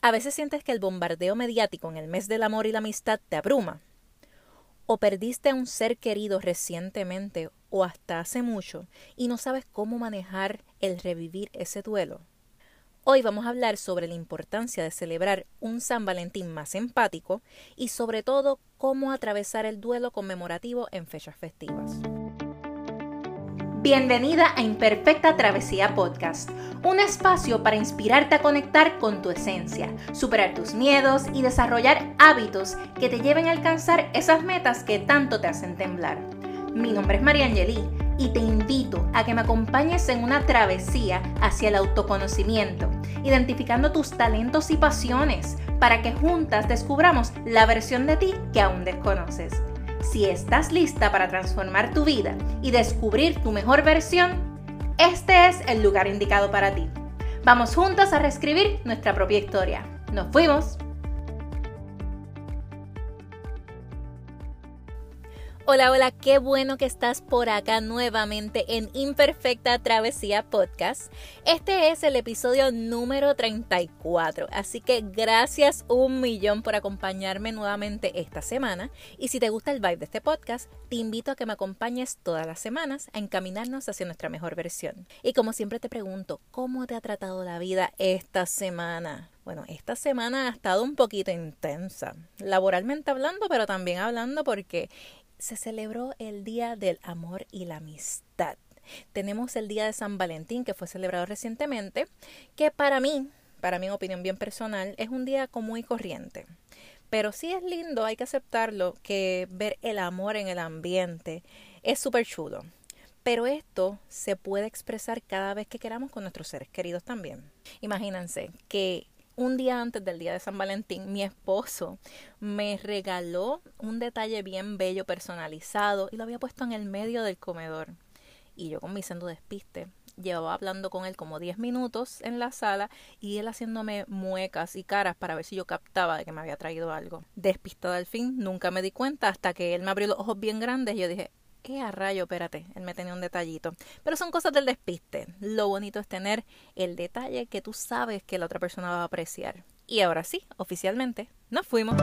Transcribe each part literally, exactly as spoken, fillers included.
A veces sientes que el bombardeo mediático en el mes del amor y la amistad te abruma. O perdiste a un ser querido recientemente o hasta hace mucho y no sabes cómo manejar el revivir ese duelo. Hoy vamos a hablar sobre la importancia de celebrar un San Valentín más empático y sobre todo cómo atravesar el duelo conmemorativo en fechas festivas. Bienvenida a Imperfecta Travesía Podcast, un espacio para inspirarte a conectar con tu esencia, superar tus miedos y desarrollar hábitos que te lleven a alcanzar esas metas que tanto te hacen temblar. Mi nombre es María Angelí y te invito a que me acompañes en una travesía hacia el autoconocimiento, identificando tus talentos y pasiones para que juntas descubramos la versión de ti que aún desconoces. Si estás lista para transformar tu vida y descubrir tu mejor versión, este es el lugar indicado para ti. Vamos juntos a reescribir nuestra propia historia. ¡Nos fuimos! Hola, hola, qué bueno que estás por acá nuevamente en Imperfecta Travesía Podcast. Este es el episodio número treinta y cuatro, así que gracias un millón por acompañarme nuevamente esta semana. Y si te gusta el vibe de este podcast, te invito a que me acompañes todas las semanas a encaminarnos hacia nuestra mejor versión. Y como siempre te pregunto, ¿cómo te ha tratado la vida esta semana? Bueno, esta semana ha estado un poquito intensa, laboralmente hablando, pero también hablando porque se celebró el Día del Amor y la Amistad. Tenemos el Día de San Valentín, que fue celebrado recientemente, que para mí, para mi opinión bien personal, es un día común y corriente. Pero sí es lindo, hay que aceptarlo, que ver el amor en el ambiente es súper chulo. Pero esto se puede expresar cada vez que queramos con nuestros seres queridos también. Imagínense que un día antes del día de San Valentín, mi esposo me regaló un detalle bien bello, personalizado, y lo había puesto en el medio del comedor. Y yo con mi sendo despiste, llevaba hablando con él como diez minutos en la sala y él haciéndome muecas y caras para ver si yo captaba de que me había traído algo. Despistada al fin, nunca me di cuenta hasta que él me abrió los ojos bien grandes y yo dije, ¡eh, a rayo! Espérate, él me tenía un detallito. Pero son cosas del despiste. Lo bonito es tener el detalle que tú sabes que la otra persona va a apreciar. Y ahora sí, oficialmente, nos fuimos.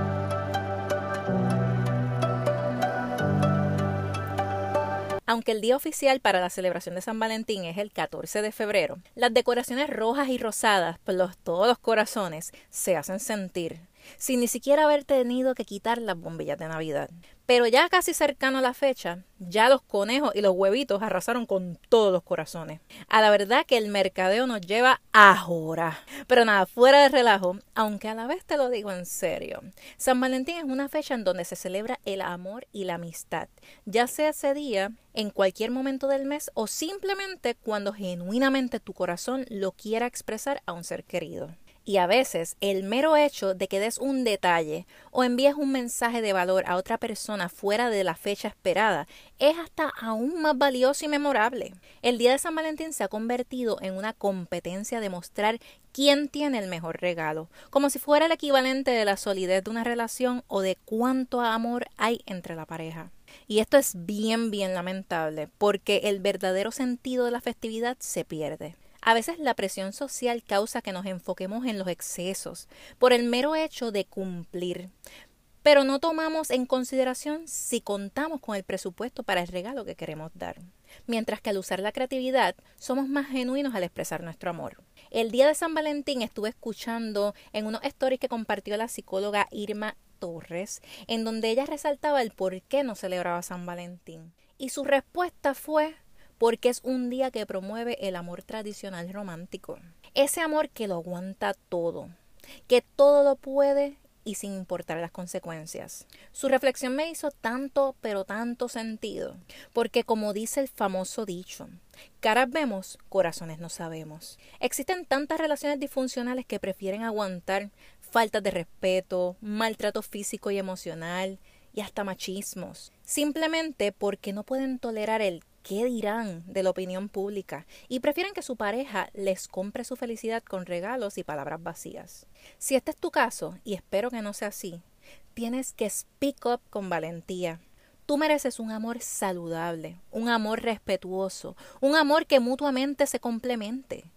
Aunque el día oficial para la celebración de San Valentín es el catorce de febrero, las decoraciones rojas y rosadas por los, todos los corazones se hacen sentir, sin ni siquiera haber tenido que quitar las bombillas de Navidad. Pero ya casi cercano a la fecha, ya los conejos y los huevitos arrasaron con todos los corazones. A la verdad que el mercadeo nos lleva a horas. Pero nada, fuera de relajo, aunque a la vez te lo digo en serio. San Valentín es una fecha en donde se celebra el amor y la amistad, ya sea ese día, en cualquier momento del mes o simplemente cuando genuinamente tu corazón lo quiera expresar a un ser querido. Y a veces el mero hecho de que des un detalle o envíes un mensaje de valor a otra persona fuera de la fecha esperada es hasta aún más valioso y memorable. El Día de San Valentín se ha convertido en una competencia de mostrar quién tiene el mejor regalo, como si fuera el equivalente de la solidez de una relación o de cuánto amor hay entre la pareja. Y esto es bien, bien lamentable porque el verdadero sentido de la festividad se pierde. A veces la presión social causa que nos enfoquemos en los excesos por el mero hecho de cumplir, pero no tomamos en consideración si contamos con el presupuesto para el regalo que queremos dar. Mientras que al usar la creatividad, somos más genuinos al expresar nuestro amor. El día de San Valentín estuve escuchando en unos stories que compartió la psicóloga Irma Torres, en donde ella resaltaba el por qué no celebraba San Valentín. Y su respuesta fue porque es un día que promueve el amor tradicional romántico. Ese amor que lo aguanta todo, que todo lo puede y sin importar las consecuencias. Su reflexión me hizo tanto, pero tanto sentido, porque como dice el famoso dicho, caras vemos, corazones no sabemos. Existen tantas relaciones disfuncionales que prefieren aguantar faltas de respeto, maltrato físico y emocional y hasta machismos, simplemente porque no pueden tolerar el qué dirán de la opinión pública y prefieren que su pareja les compre su felicidad con regalos y palabras vacías. Si este es tu caso, y espero que no sea así, tienes que speak up con valentía. Tú mereces un amor saludable, un amor respetuoso, un amor que mutuamente se complemente.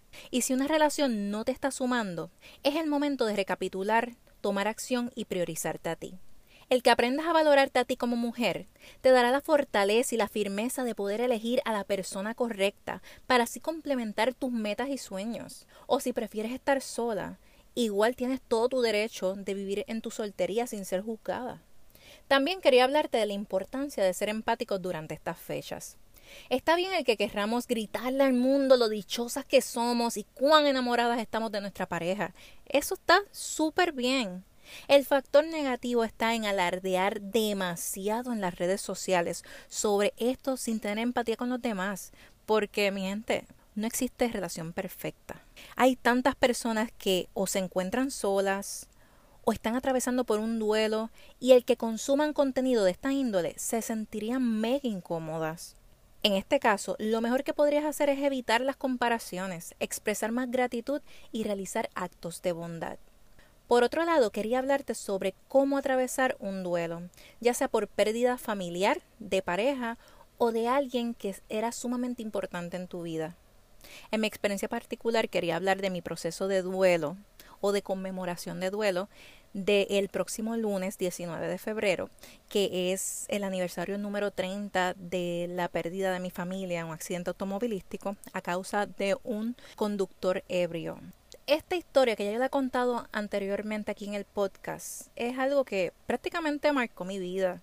Y si una relación no te está sumando, es el momento de recapitular, tomar acción y priorizarte a ti. El que aprendas a valorarte a ti como mujer te dará la fortaleza y la firmeza de poder elegir a la persona correcta para así complementar tus metas y sueños. O si prefieres estar sola, igual tienes todo tu derecho de vivir en tu soltería sin ser juzgada. También quería hablarte de la importancia de ser empáticos durante estas fechas. Está bien el que querramos gritarle al mundo lo dichosas que somos y cuán enamoradas estamos de nuestra pareja. Eso está súper bien. El factor negativo está en alardear demasiado en las redes sociales sobre esto sin tener empatía con los demás. Porque, mi gente, no existe relación perfecta. Hay tantas personas que o se encuentran solas o están atravesando por un duelo y el que consuman contenido de esta índole se sentirían mega incómodas. En este caso, lo mejor que podrías hacer es evitar las comparaciones, expresar más gratitud y realizar actos de bondad. Por otro lado, quería hablarte sobre cómo atravesar un duelo, ya sea por pérdida familiar, de pareja o de alguien que era sumamente importante en tu vida. En mi experiencia particular quería hablar de mi proceso de duelo o de conmemoración de duelo del próximo lunes diecinueve de febrero, que es el aniversario número treinta de la pérdida de mi familia en un accidente automovilístico a causa de un conductor ebrio. Esta historia que ya yo la he contado anteriormente aquí en el podcast es algo que prácticamente marcó mi vida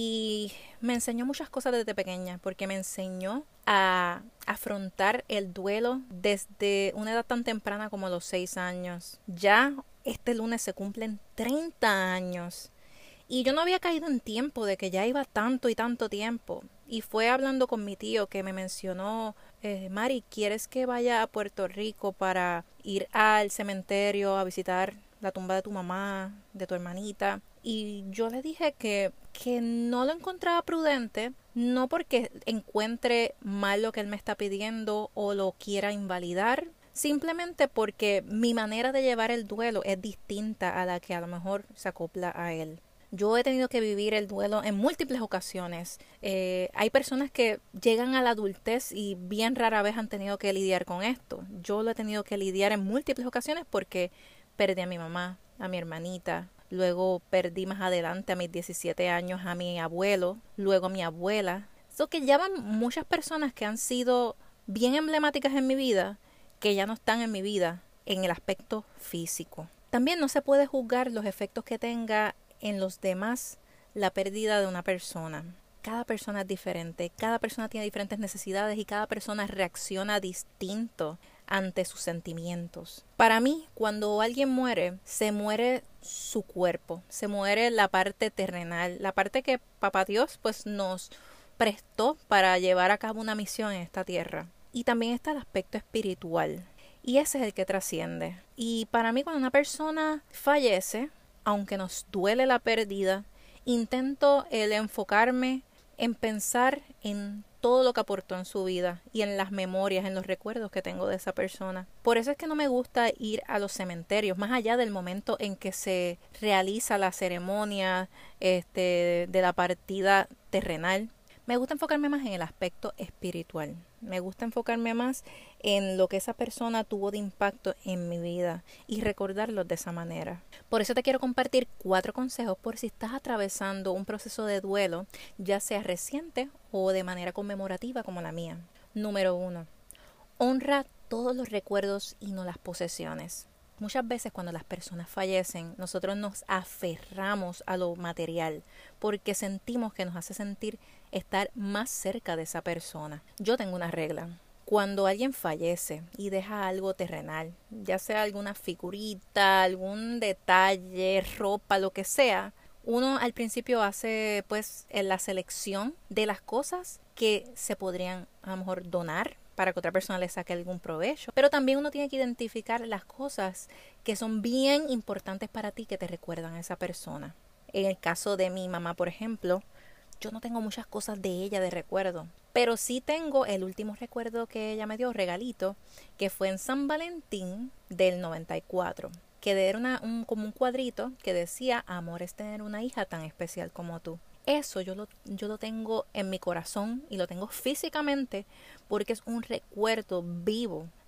y me enseñó muchas cosas desde pequeña, porque me enseñó a afrontar el duelo desde una edad tan temprana como los seis años. Ya este lunes se cumplen treinta años y yo no había caído en tiempo de que ya iba tanto y tanto tiempo. Y fue hablando con mi tío que me mencionó, eh, Mari, ¿quieres que vaya a Puerto Rico para ir al cementerio a visitar la tumba de tu mamá, de tu hermanita? Y yo le dije que, que no lo encontraba prudente, no porque encuentre mal lo que él me está pidiendo o lo quiera invalidar, simplemente porque mi manera de llevar el duelo es distinta a la que a lo mejor se acopla a él. Yo he tenido que vivir el duelo en múltiples ocasiones. Eh, hay personas que llegan a la adultez y bien rara vez han tenido que lidiar con esto. Yo lo he tenido que lidiar en múltiples ocasiones porque perdí a mi mamá, a mi hermanita. Luego perdí más adelante a mis diecisiete años a mi abuelo, luego a mi abuela. Eso que ya van muchas personas que han sido bien emblemáticas en mi vida, que ya no están en mi vida en el aspecto físico. También no se puede juzgar los efectos que tenga en los demás la pérdida de una persona. Cada persona es diferente, cada persona tiene diferentes necesidades y cada persona reacciona distinto ante sus sentimientos. Para mí, cuando alguien muere, se muere su cuerpo, se muere la parte terrenal, la parte que Papá Dios pues nos prestó para llevar a cabo una misión en esta tierra. Y también está el aspecto espiritual, y ese es el que trasciende. Y para mí, cuando una persona fallece, aunque nos duele la pérdida, intento el enfocarme en pensar en todo lo que aportó en su vida y en las memorias, en los recuerdos que tengo de esa persona. Por eso es que no me gusta ir a los cementerios, más allá del momento en que se realiza la ceremonia este, de la partida terrenal. Me gusta enfocarme más en el aspecto espiritual. Me gusta enfocarme más en lo que esa persona tuvo de impacto en mi vida y recordarlo de esa manera. Por eso te quiero compartir cuatro consejos por si estás atravesando un proceso de duelo, ya sea reciente o de manera conmemorativa como la mía. Número uno. Honra todos los recuerdos y no las posesiones. Muchas veces cuando las personas fallecen, nosotros nos aferramos a lo material porque sentimos que nos hace sentir estar más cerca de esa persona. Yo tengo una regla. Cuando alguien fallece y deja algo terrenal, ya sea alguna figurita, algún detalle, ropa, lo que sea, uno al principio hace pues la selección de las cosas que se podrían a lo mejor donar para que otra persona le saque algún provecho. Pero también uno tiene que identificar las cosas que son bien importantes para ti, que te recuerdan a esa persona. En el caso de mi mamá, por ejemplo, yo no tengo muchas cosas de ella de recuerdo, pero sí tengo el último recuerdo que ella me dio, regalito, que fue en San Valentín del noventa y cuatro, que era una, un, como un cuadrito que decía: amor es tener una hija tan especial como tú. Eso yo lo, yo lo tengo en mi corazón y lo tengo físicamente porque es un recuerdo vivo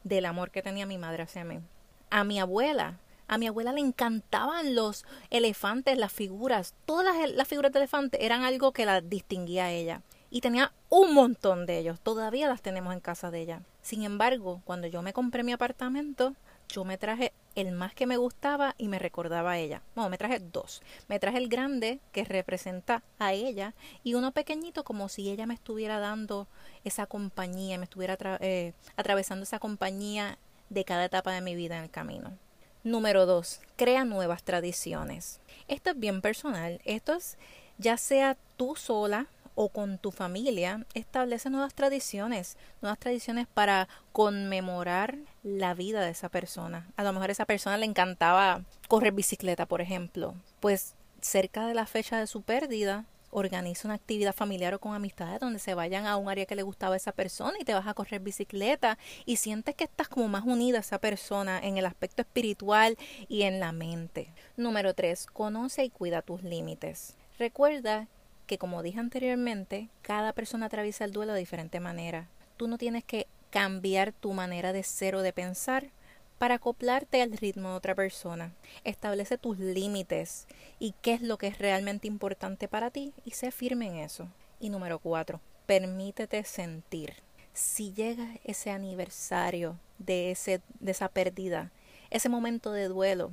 del amor que tenía mi madre hacia mí. A mi abuela, a mi abuela le encantaban los elefantes, las figuras. Todas las, las figuras de elefantes eran algo que la distinguía a ella. Y tenía un montón de ellos. Todavía las tenemos en casa de ella. Sin embargo, cuando yo me compré mi apartamento, yo me traje el más que me gustaba y me recordaba a ella. Bueno, me traje dos. Me traje el grande que representa a ella y uno pequeñito como si ella me estuviera dando esa compañía, me estuviera tra- eh, atravesando esa compañía de cada etapa de mi vida en el camino. Número dos, crea nuevas tradiciones. Esto es bien personal. Esto es ya sea tú sola o con tu familia, establece nuevas tradiciones, nuevas tradiciones para conmemorar la vida de esa persona. A lo mejor a esa persona le encantaba correr bicicleta, por ejemplo. Pues cerca de la fecha de su pérdida, organiza una actividad familiar o con amistades donde se vayan a un área que le gustaba a esa persona y te vas a correr bicicleta y sientes que estás como más unida a esa persona en el aspecto espiritual y en la mente. Número tres, conoce y cuida tus límites. Recuerda que, como dije anteriormente, cada persona atraviesa el duelo de diferente manera. Tú no tienes que cambiar tu manera de ser o de pensar para acoplarte al ritmo de otra persona. Establece tus límites y qué es lo que es realmente importante para ti y sé firme en eso. Y número cuatro, permítete sentir. Si llega ese aniversario de, ese, de esa pérdida, ese momento de duelo,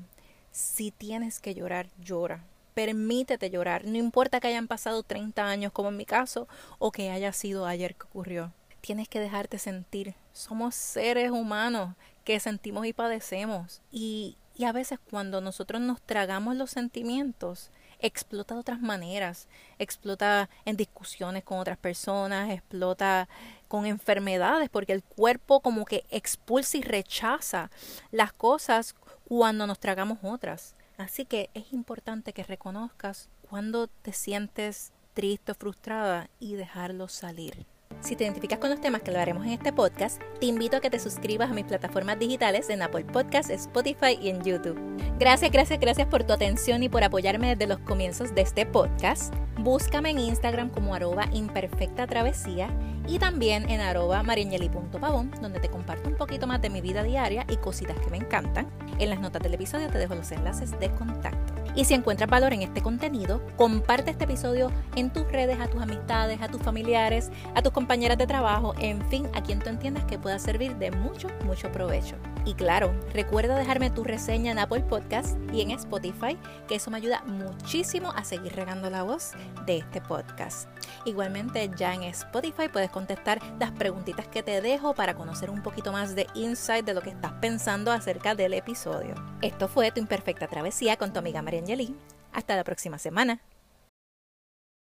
si tienes que llorar, llora. Permítete llorar, no importa que hayan pasado treinta años como en mi caso o que haya sido ayer que ocurrió. Tienes que dejarte sentir. Somos seres humanos que sentimos y padecemos. Y, y a veces cuando nosotros nos tragamos los sentimientos, explota de otras maneras. Explota en discusiones con otras personas, explota con enfermedades, porque el cuerpo como que expulsa y rechaza las cosas cuando nos tragamos otras. Así que es importante que reconozcas cuando te sientes triste o frustrada y dejarlo salir. Si te identificas con los temas que hablaremos en este podcast, te invito a que te suscribas a mis plataformas digitales en Apple Podcasts, Spotify y en YouTube. Gracias, gracias, gracias por tu atención y por apoyarme desde los comienzos de este podcast. Búscame en Instagram como arroba imperfecta travesía y también en arroba mariangeli punto pavón, donde te comparto un poquito más de mi vida diaria y cositas que me encantan. En las notas del episodio te dejo los enlaces de contacto. Y si encuentras valor en este contenido, comparte este episodio en tus redes, a tus amistades, a tus familiares, a tus compañeras de trabajo, en fin, a quien tú entiendas que pueda servir de mucho, mucho provecho. Y claro, recuerda dejarme tu reseña en Apple Podcasts y en Spotify, que eso me ayuda muchísimo a seguir regando la voz de este podcast. Igualmente, ya en Spotify puedes contestar las preguntitas que te dejo para conocer un poquito más de insight de lo que estás pensando acerca del episodio. Esto fue Tu Imperfecta Travesía con tu amiga Mariangeli. Hasta la próxima semana.